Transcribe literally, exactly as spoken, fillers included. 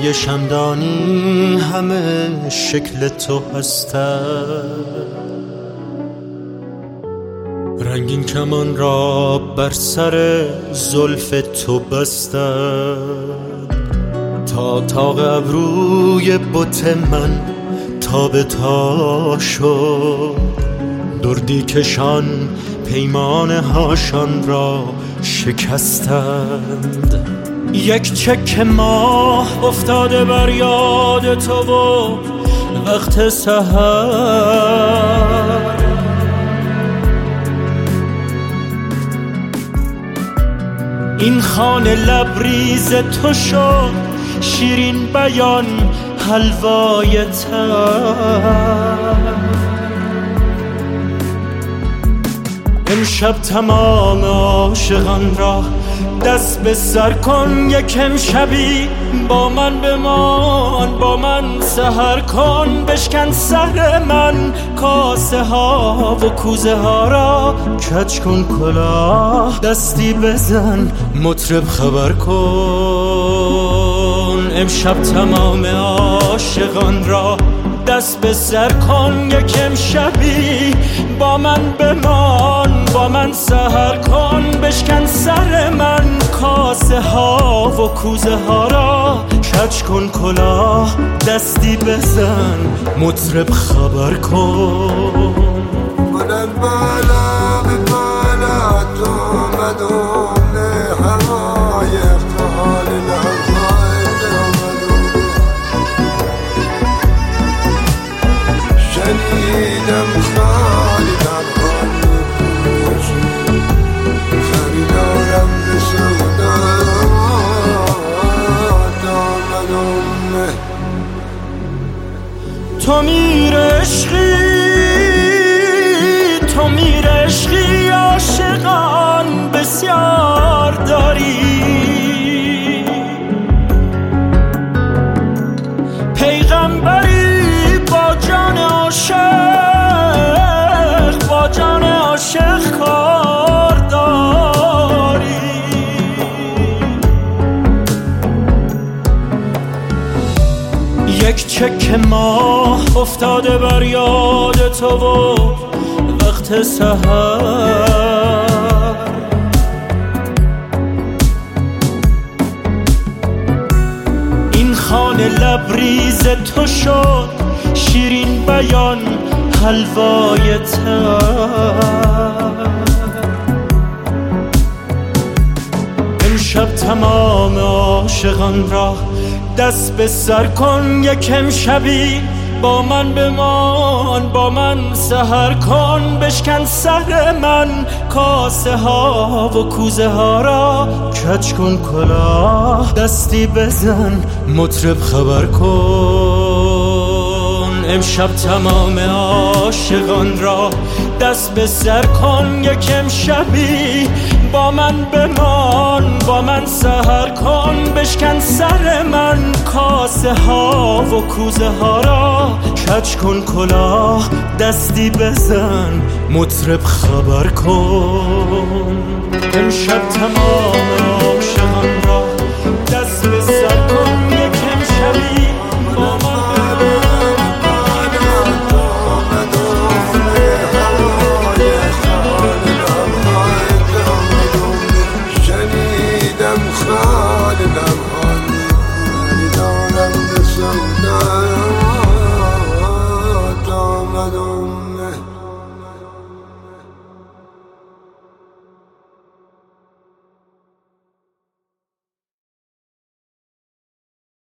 های شمدانی همه شکل تو هستند، رنگین کمان را بر سر زلف تو بستند، تا تاق ابروی بت من تا به تا شد، دردی کشان پیمانه هاشان را شکستند. یک چک ماه افتاده بر یاد تو و وقت سحر، این خانه لبریز تو شد شیرین بیان حلوای تر. امشب تمام عاشقان را دست به سر کن، یکم شبی با من بمان، با من سحر کن. بشکن سر من کاسه ها و کوزه ها را، کج کن کلاه دستی بزن مطرب خبر کن. امشب تمام عاشقان را دست به سر کن، یکم شبی با من بمان، با من سحر کن. بشکن سر من کاسه ها و کوزه ها را، کج کن کلاه دستی بزن مطرب خبر کن. من بالا به بالا تو مدوم هوای افتحال لحظای مدوم، شنیدم خالی در خانه پوشی، خریدارم به سودا دامنومه. تو میر عشقی، تو میر عشقی، عاشقان بسیار داری، پیغمبری با جان عاشق، با جان عاشق کار داری. یک چک ماه افتاده بر یاد تو و وقت سحر، این خانه لبریز تو شد شیرین بیان حلوای تر. امشب تمام عاشقان را دست به سر کن، یکم شبی با من بمان، با من سحر کن. بشکن سر من کاسه ها و کوزه ها را، کج کن کلاه دستی بزن مطرب خبر کن. امشب تمام عاشقان را دست به سر کن، یکم شبی با من بمان، با من سحر کن. بشکن سر من کاسه ها و کوزه ها را، کج کن کلاه دستی بزن مطرب خبر کن. امشب تمام عاشقان را